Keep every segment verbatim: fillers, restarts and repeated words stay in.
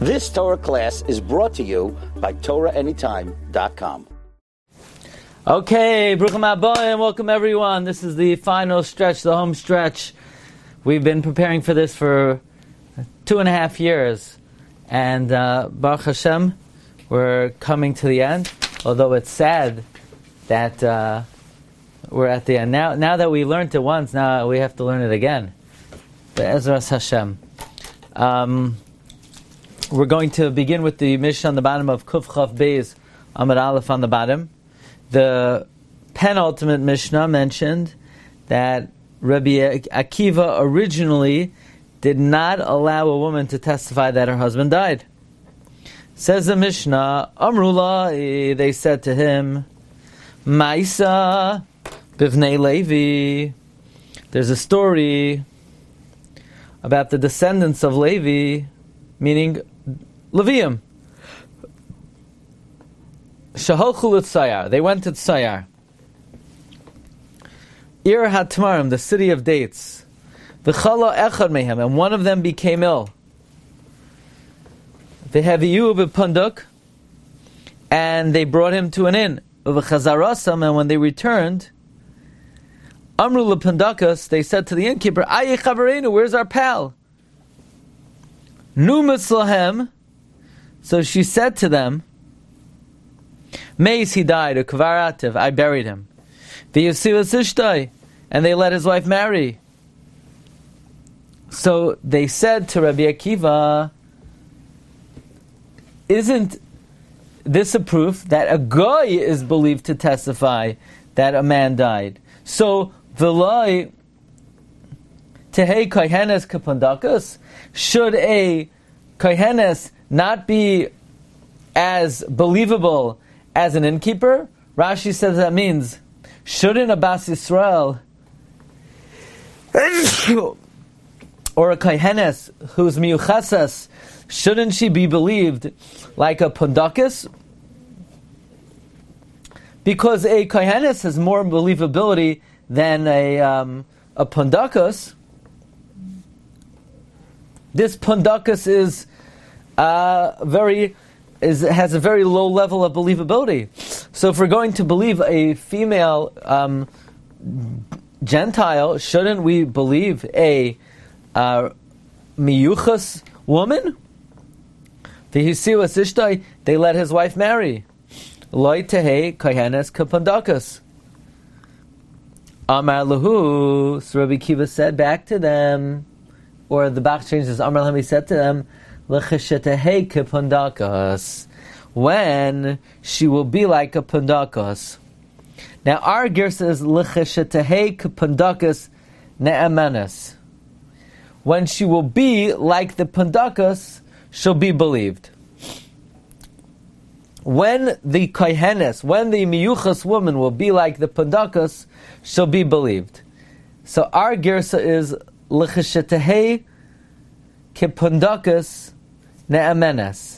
This Torah class is brought to you by Torah Anytime dot com. Okay, Bruchim Habayim, welcome everyone. This is the final stretch, the home stretch. We've been preparing for this for two and a half years. And uh, Baruch Hashem, we're coming to the end. Although it's sad that uh, we're at the end. Now now that we learned it once, now we have to learn it again. Be'ezras Hashem. Um, we're going to begin with the Mishnah on the bottom of Kuf Chav Beis Amud Aleph on the bottom. The penultimate Mishnah mentioned that Rabbi Akiva originally did not allow a woman to testify that her husband died. Says the Mishnah, Amrullah, they said to him, Maisa Bivnei Levi. There's a story about the descendants of Levi, meaning Levium. Shaholchu l'Tzayar. They went to Tzayar. Ir HaTmarim, the city of dates. V'chala echad mehem, and one of them became ill. V'heviyu b'punduk, and they brought him to an inn. V'chazarasam, and when they returned, Amru l'pundakas, they said to the innkeeper, Ayi chavarenu, where's our pal? Nu mitzlahem. So she said to them, Meis, he died, a kvarativ, I buried him. V'yosivas ishtai, and they let his wife marry. So they said to Rabbi Akiva, isn't this a proof that a guy is believed to testify that a man died? So, v'loi tehei kohenes kapandakas, should a kohenes not be as believable as an innkeeper? Rashi says that means, shouldn't a Bas Yisrael or a kohenes who's miyuchasas, shouldn't she be believed like a pundakas? Because a kohenes has more believability than a um, a pundakas. This pundakas is uh, very is has a very low level of believability. So if we're going to believe a female um, Gentile, shouldn't we believe a uh, miyuchas woman? They let his wife marry. Loi tehei kohenes kapandakas. Amar lahu. So Rabbi Akiva said back to them, or the Bach changes. Amar lahu, he said to them, l'cheshetehei kapandakas, when she will be like a pandakas. Now our gear says l'cheshetehei kapandakas ne'emanas. When she will be like the pandakas, she'll be believed. When the kohenes, when the miyuchas woman will be like the pandakas, she'll be believed. So our girsa is l'cheshetehei kepandakas ne'amenes.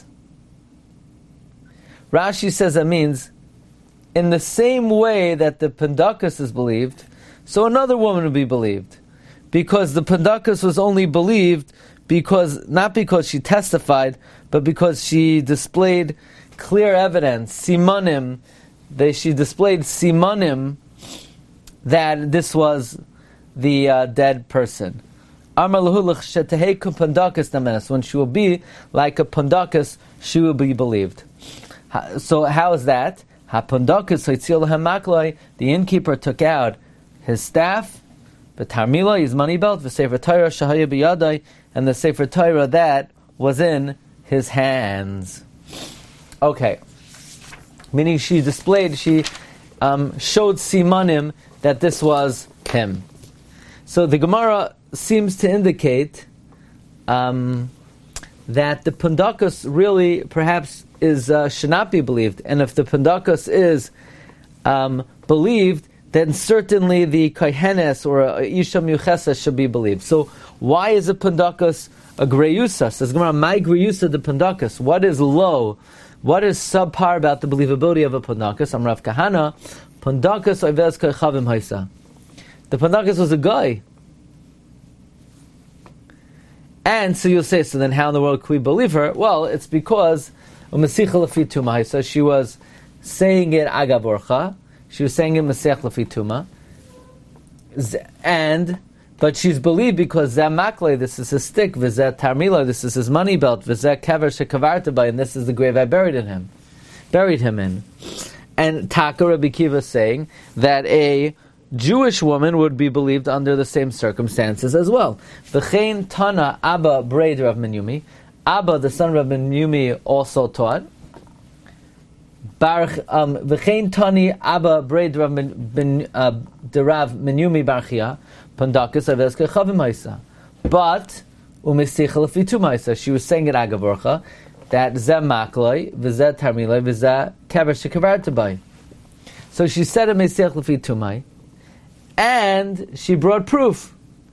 Rashi says that means, in the same way that the pandakas is believed, so another woman will be believed. Because the pandakas was only believed because, not because she testified, but because she displayed clear evidence, simanim, that she displayed simanim that this was the uh, dead person. Amar lahu l'cheshetehei kapandakas ne'emanas. When she will be like a pandakas, she will be believed. So how is that? Ha-pandakas haitzil lahem makloi. The innkeeper took out his staff, v'tarmila, his money belt, v'sefer Torah shahaya b'yadai, and the sefer Torah that was in his hands. Okay, meaning she displayed, she um, showed simanim that this was him. So the Gemara seems to indicate um, that the pandakas really perhaps is uh, should not be believed, and if the pandakas is um, believed, then certainly the kohenes or a isha miyuchesa should be believed. So why is a pandakas a greyusa? Says Gemara, my greyusa the pandakas. What is low? What is subpar about the believability of a pandakas? I'm Rav Kahana. Pandakas oivez kechavim haisa. The pandakas was a guy. And so you'll say, so then how in the world could we believe her? Well, it's because so she was saying it agaborcha, she was saying it Masech Lefituma, and but she's believed because Zamakle, this is his stick, Vizet Tarmila, this is his money belt, Vizet Kever Shekavartabai, and this is the grave I buried in him, buried him in. And Taka Rabbi Kiva is saying that a Jewish woman would be believed under the same circumstances as well. V'chein Tana Abba Braid Rav Menyumi, Abba, the son of Rav Menyumi, also taught. V'chein Tani Abba Braid Rav Menyumi Barchia, Pandakas Aveska Chavim Haisa. But Umesichel Fitu Maisa, she was saying at Agavorcha that Zem Makloi, V'zeh Tarmiloi, V'zeh Kever Shekavar Tabai. So she said it Mesichel Fitumai, and she brought proof.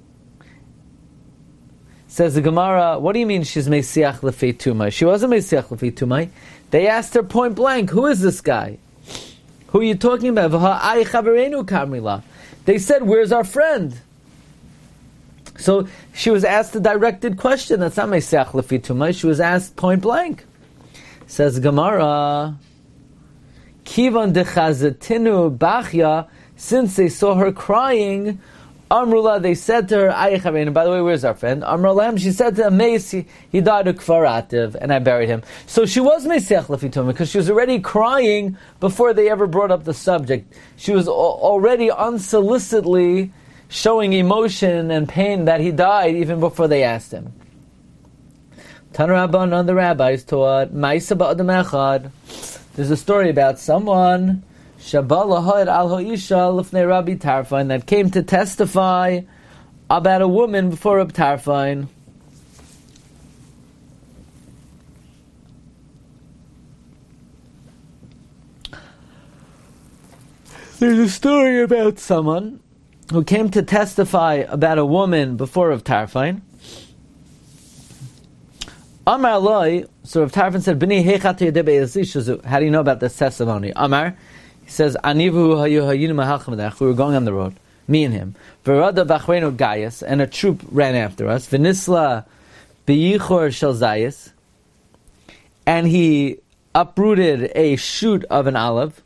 Says the Gemara, what do you mean she's Mesiach Lefei Tumai? She wasn't Mesiach Lefei Tumai. They asked her point blank, who is this guy? Who are you talking about? V'ha'ai chaverenu Karmila. They said, where's our friend? So she was asked a directed question. That's not Mesiach Lefei Tumai. She was asked point blank. Says Gemara, Kivan dechazatinu bachya, since they saw her crying, Amrullah, they said to her, Ayyachavein, by the way, where's our friend? Amrullah, she said to him, Meisi, he died of Kfarativ, and I buried him. So she was Mesiach Lefei Tumai, because she was already crying before they ever brought up the subject. She was already unsolicitedly showing emotion and pain that he died even before they asked him. Tanarabban, on the rabbis taught, Ma'isa ba'adam echad. There's a story about someone Shabbat al Ha'isha Lefnei Rabbi Tarfon that came to testify about a woman before Rabbi Tarfon. There's a story about someone who came to testify about a woman before Rabbi Tarfon. Amar Loi, so Rabbi Tarfon said, B'nei heichat yedei be'ezishazu. How do you know about this testimony? Amar, he says, Anivu hayu hayinu mahalchamedach. We were going on the road, me and him. V'rada v'achreinu gayas, and a troop ran after us. V'nisla b'yichor shel zayis, and he uprooted a shoot of an olive.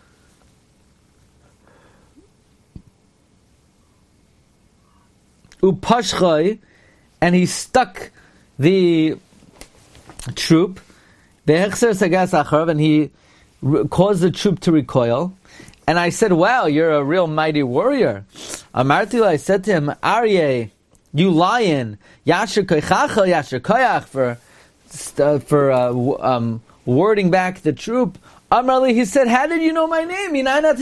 Upashchay, and he stuck the troop. Ve'hechser sagas acharav, and he caused the troop to recoil. And I said, wow, you're a real mighty warrior. Amartila, I said to him, Aryeh, you lion, Yasher koichacha, Yasher koyach, for, uh, for uh, um, warding back the troop. Amarli, he said, how did you know my name?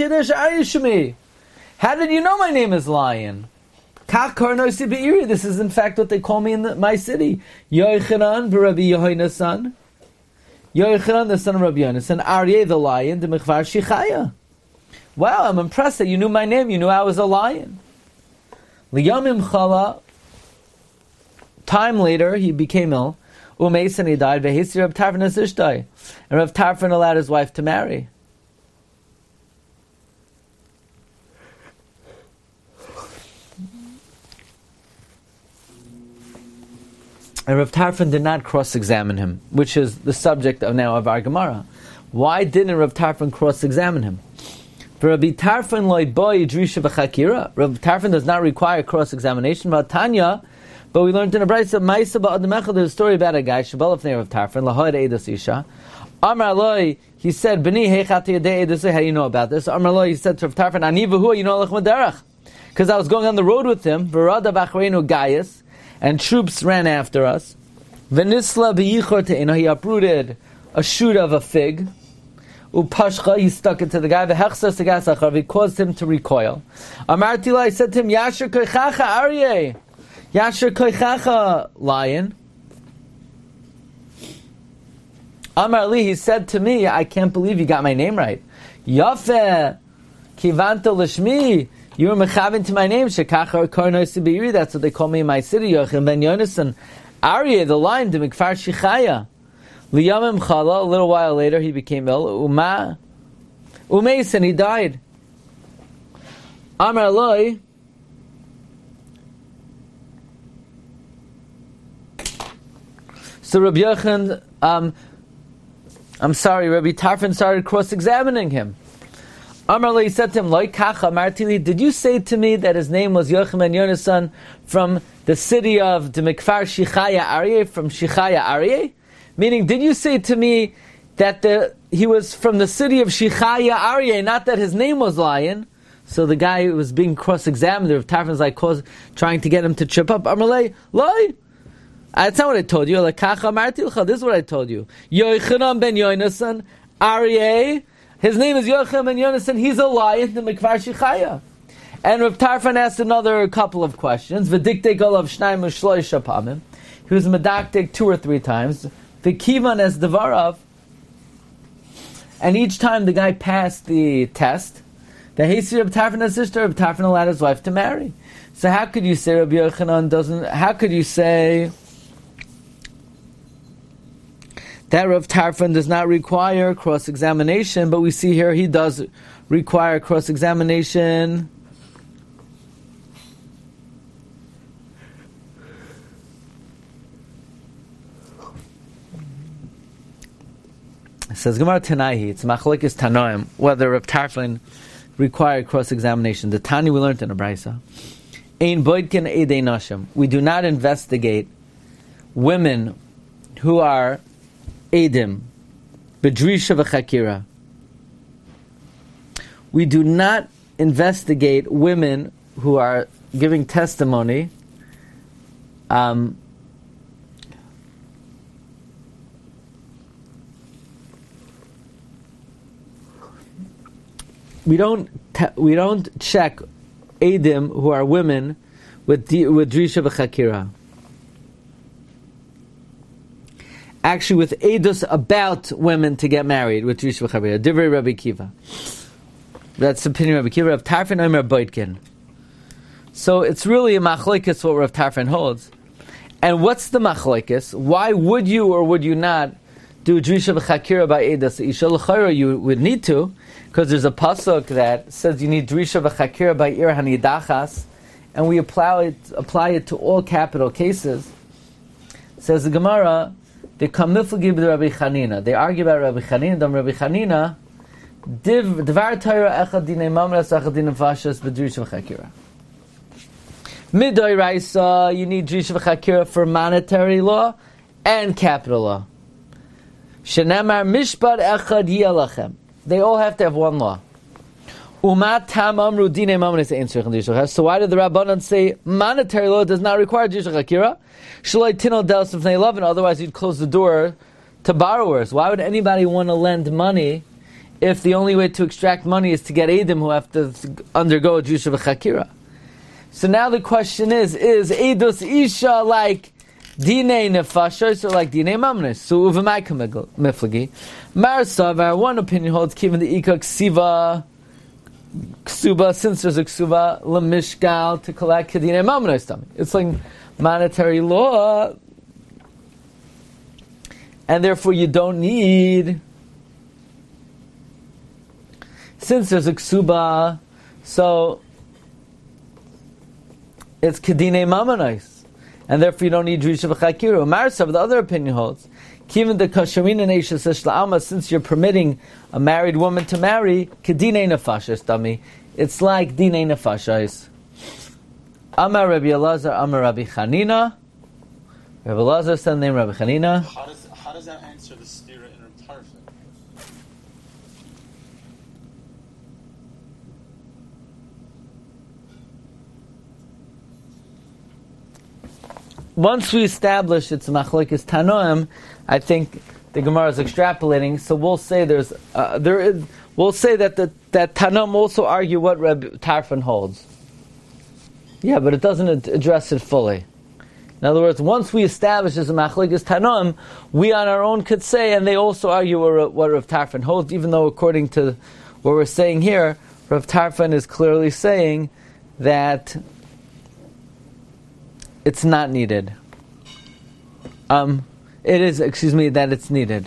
How did you know my name is Lion? This is in fact what they call me in the, my city. Yochanan b'Rabbi Yehoina's son. Yochanan, the son of Rabbi Yonasan, Aryeh the lion, the Mechvar Shichaya. Wow, I'm impressed that you knew my name. You knew I was a lion. Liyamim Chala. Time later, he became ill. Umeis, and he died. Vehisi Rav Tarfon Azishtai, and Rav Tarfon allowed his wife to marry. And Rav Tarfon did not cross-examine him, which is the subject of now of our Gemara. Why didn't Rav Tarfon cross-examine him? For Rabbi Tarfon loy boy drisha v'chakira. Rav Tarfon does not require cross-examination. But Tanya, but we learned in a brayso ma'isa ba'adam echad. There's a story about a guy shabal of Rav Tarfon lahoyd eidos isha. Amar loy, he said, "B'ni heichat yedei eidos." How do you know about this? Amar loy, he said to Rav Tarfon, "Ani v'hu, you know lech maderach," because I was going on the road with him. V'rada b'achreinu gayas. And troops ran after us. Venisla b'yichor te'ina, he uprooted a shoot of a fig. Upashcha, he stuck it to the guy. V'hechsa segas acharav, he caused him to recoil. Amartila, I said to him, Yasher koichacha Aryeh, Yasher koichacha lion. Amar li, he said to me, I can't believe you got my name right. Yafeh kivanta lishmi. You were mechavin to my name, Shekachar Karnoisi Beiri. That's what they call me in my city. Yochim ben Yonasan, Aryeh, the lion, the Mikfar Shichaya. Liyamim Chala. A little while later, he became ill. Uma, Umeis, and he died. Amar Loi. So Rabbi Yochanan, um, I'm sorry, Rabbi Tarfon started cross-examining him. Amar le, he said to him, Loi kacha martili, did you say to me that his name was Yochanan ben Yonasan from the city of the Mikfar Shichaya Aryeh, from Shichaya Aryeh? Meaning, did you say to me that the he was from the city of Shichaya Aryeh, not that his name was Lion? So the guy was being cross-examined. Rav Tarfon's like cause, trying to get him to trip up. Amar le, Loi. That's not what I told you. Like, this is what I told you. Yochanan ben Yonasan, Aryeh. His name is Yochanan ben Yonasan. He's a lion, the Mikvar Shichaya. And Rav Tarfon asked another couple of questions. V'diktek olav shnayim u'shloisha pamim. He was medaktik two or three times. V'kivan es devarav. And each time the guy passed the test, the Hesi Rav Tarfon his sister, Rav Tarfon allowed his wife to marry. So how could you say Rabbi Yochanan doesn't? How could you say that Rav Tarfon does not require cross-examination, but we see here he does require cross-examination? It says Gemara Tanaihi, it's Machlokes Tanoim, whether Rav Tarfon required cross-examination. The Tani we learned in a Brisa. Ein boidkin edei nashim. We do not investigate women who are Edim, Bedrisha v'chakira. We do not investigate women who are giving testimony um, we don't te- we don't check Edim who are women with di- with Drisha v'chakira. Actually, with edus about women to get married with Drisha v'chakira. Divrei Rabbi Kiva. That's the opinion of Rabbi Kiva. Rav Tarfon Omer Boitkin. So it's really a machlokes what Rav Tarfon holds. And what's the machlokes? Why would you or would you not do Drisha v'chakira by edus? Isha l'chayra you would need to, because there's a pasuk that says you need Drisha v'chakira by ir hanidachas, and we apply it apply it to all capital cases. Says the Gemara. They come miflagi with Rabbi Chanina. They argue about Rabbi Chanina. Dam Rabbi Chanina, div dvar Torah echad dinei mamras echad dinei fashas b'drisha v'chakira. Midoi Raisa, you need drisha v'chakira for monetary law and capital law. Shenamar mishpat echad yelachem. They all have to have one law. Umat tamam rudine mamras ein tzrichen drisha. So why did the Rabbanan say monetary law does not require drisha v'chakira? Shalai tinol delos of eleven. Otherwise, you'd close the door to borrowers. Why would anybody want to lend money if the only way to extract money is to get Edim who have to undergo a Drisha v'chakira? So now the question is: is Eidos Isha like Dinei Nefashos or like Dinei Mamnes? So uvamai miflagi. Mar Savar, one opinion holds given the Ika Ksiva Ksuba, since there's a Ksuba Lemishgal to collect Dinei Mamnes. It's like monetary law, and therefore you don't need, since there's a ksuba, so it's kedine mamonais, and therefore you don't need drisha v'chakira. Marsav, the other opinion holds, given the kasharina neishas shla'ama, since you're permitting a married woman to marry, kedine nefashas dami, it's like dine nefashas. Amar Rabbi Elazar, Amar Rabbi Chanina. Rabbi Elazar said the name Rabbi Chanina. How does, how does that answer the stira in Rav Tarfon? Once we establish it's machlokes tanoim, I think the Gemara is extrapolating. So we'll say there's uh, there is we'll say that the, that tanoim also argue what Rabbi Tarfon holds. Yeah, but it doesn't address it fully. In other words, once we establish as a machlokes tanoim, we on our own could say, and they also argue what, what Rav Tarfon holds, even though according to what we're saying here, Rav Tarfon is clearly saying that it's not needed. Um, it is, excuse me, that it's needed.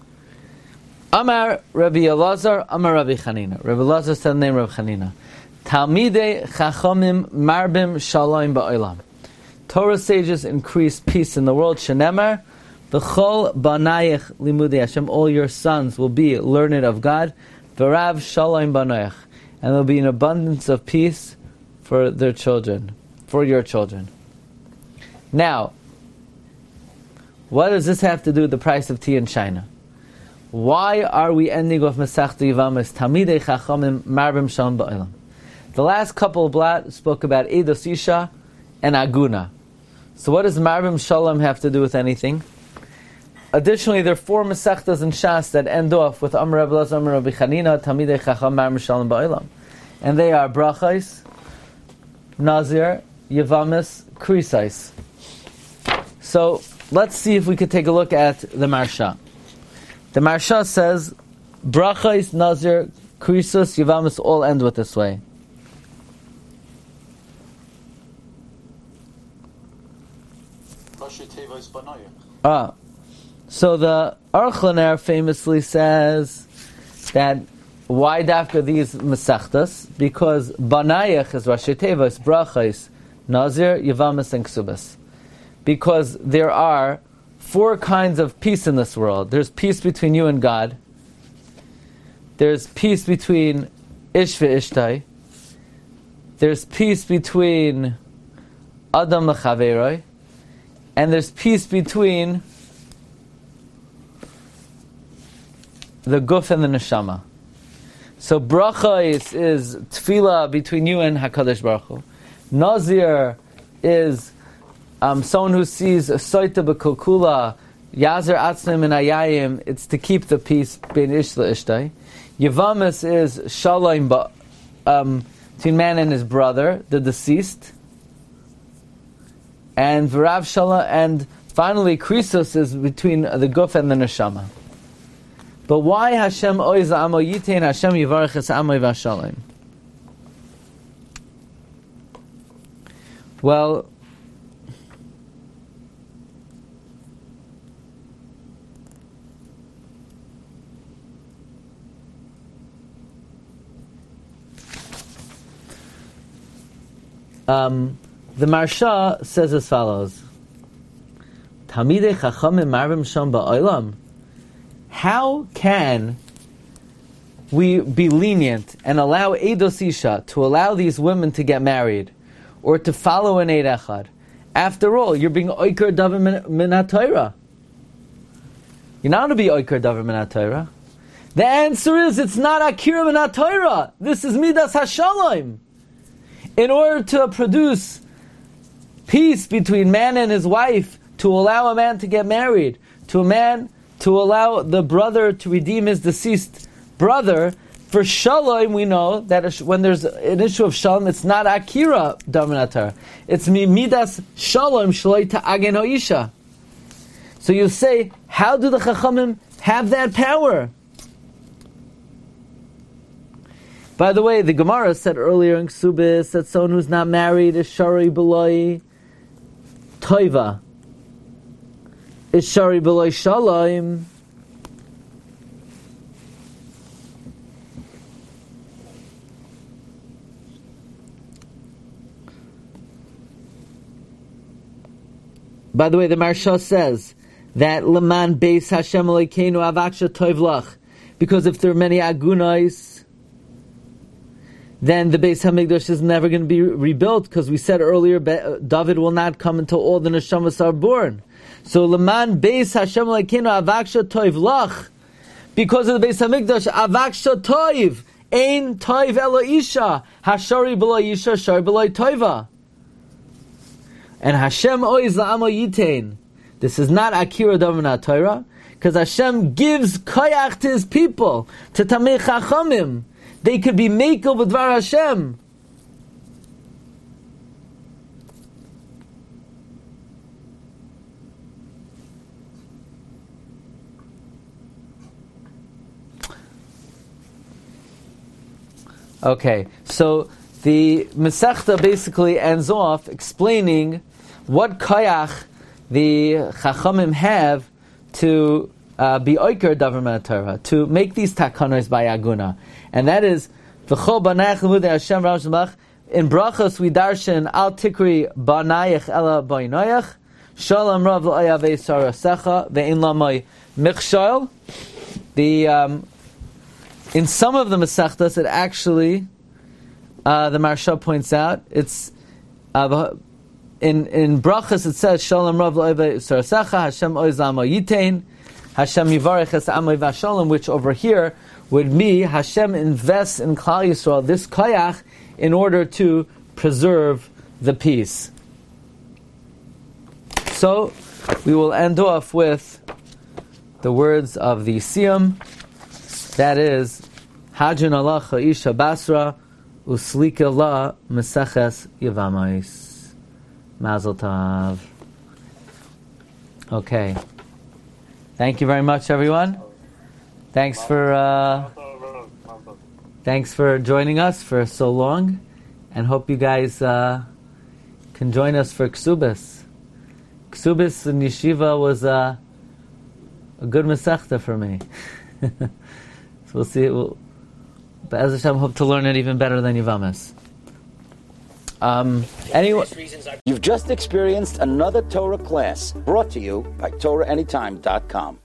Amar Rabbi Elazar, Amar Rabbi Chanina. Rabbi Elazar said the name Rabbi Chanina. Talmidei Chachamim Marbim Shalom Ba'olam. Torah sages increase peace in the world. Shenemar, V'chol Banayich Limudei Hashem. All your sons will be learned of God. V'rav Shalom Banayich. And there will be an abundance of peace for their children, for your children. Now, what does this have to do with the price of tea in China? Why are we ending off Masechta Yevamos Talmidei Chachamim Marbim Shalom Ba'olam? The last couple of blat spoke about Eidos Isha and Aguna. So what does Marbim Shalom have to do with anything? Additionally, there are four Masechtas in Shas that end off with Amar Rabbi Elazar, Amar Rabbi Chanina, Talmidei Chacham Marbim Shalom Ba'olam. And they are Brachos, Nazir, Yevamos, Krisais. So let's see if we could take a look at the Marsha. The Marsha says, Brachos, Nazir, Krisos, Yevamos all end with this way. Ah, so the Aruch LaNer famously says that why dafka these Masechtas? Because Banayach is Rashi Tevos, Brachos, Nazir, Yevamos, and Ksubas. Because there are four kinds of peace in this world. There's peace between you and God. There's peace between Ish ve'Ishtai. There's peace between Adam leChaveroi. And there's peace between the Guf and the Neshama. So Bracha is, is Tefillah between you and HaKadosh Baruch Hu. Nazir is um, someone who sees a Soita B'Kulkula, Yazer Atznim and Ayayim. It's to keep the peace between Ish le'Ishtai. Yevamos is Shalom ba, um, between man and his brother, the deceased. And V'rav Shala, and finally Krisos is between the Guf and the Neshama. But why Hashem oiz amo yitein Hashem yivarech es amo v'ashalom? Well, um, the Marsha says as follows: Talmidei Chachamim Marbim Shalom Ba'olam. How can we be lenient and allow Eidos Isha to allow these women to get married or to follow an Eid Echad? After all, you're being Oikar Davar Min HaTorah. You're not going to be Oikar Davar Min HaTorah. The answer is it's not Akira Min HaTorah. This is Midas HaShalom. In order to produce peace between man and his wife, to allow a man to get married, to a man to allow the brother to redeem his deceased brother, for Shalom we know that when there's an issue of Shalom, it's not Akira Daminatar. It's Midas Shalom Shaloi Ta'agen Ha'isha. So you say, how do the Chachamim have that power? By the way, the Gemara said earlier in Ksubis that someone who's not married is Shari B'loi Toiva. Is Shari B'loi Shalom. By the way, the Marsha says that Leman Beis Hashem Elokeinu Avaksha Toiv Lach, because if there are many Agunais, then the Beis Hamikdash is never going to be rebuilt, because we said earlier David will not come until all the Neshamas are born. So Leman Beis Hashem Elokeinu Avaksha Toiv Lach, because of the Beis Hamikdash, Avaksha Toiv Ein Toiv Elo Isha Hashari B'lo Isha Shari B'lo Toiva. And Hashem Oiz La'amo Yitain. This is not Akira Davar Torah, because Hashem gives koyach to His people, to Tamei Chachamim. They could be mekel b'dvar Hashem. Okay, so the Masechta basically ends off explaining what koyach the Chachamim have to uh, be oiker davar min Torah, to make these takanos by aguna, and that is, V'chol banayach lemudei Hashem Ram Shamach. In brachos we darshan al tikri banayach ela ba'inayach. Shalom rav l'ayavei sarasecha ve'in lamay michshal. The um, in some of the Masechtas, it actually uh, the Maharsha points out it's uh, in in brachos it says Shalom rav l'ayavei sarasecha Hashem oiz l'amo yitain Hashem yivarech es amay v'ashalom, which over here would be Hashem invests in Klal Yisrael this koyach in order to preserve the peace. So, we will end off with the words of the Siyum, that is, Hajun Allah Cha'isha Basra Uslika La Meseches Yevamais. Mazel Tov. Okay. Thank you very much, everyone. Thanks for uh, thanks for joining us for so long, and hope you guys uh, can join us for Ksubis. Ksubis in Yeshiva was uh, a good Masechta for me. So we'll see. We'll, but as Hashem, hope to learn it even better than Yevamis. Um, anyway, You've just experienced another Torah class brought to you by Torah Anytime dot com.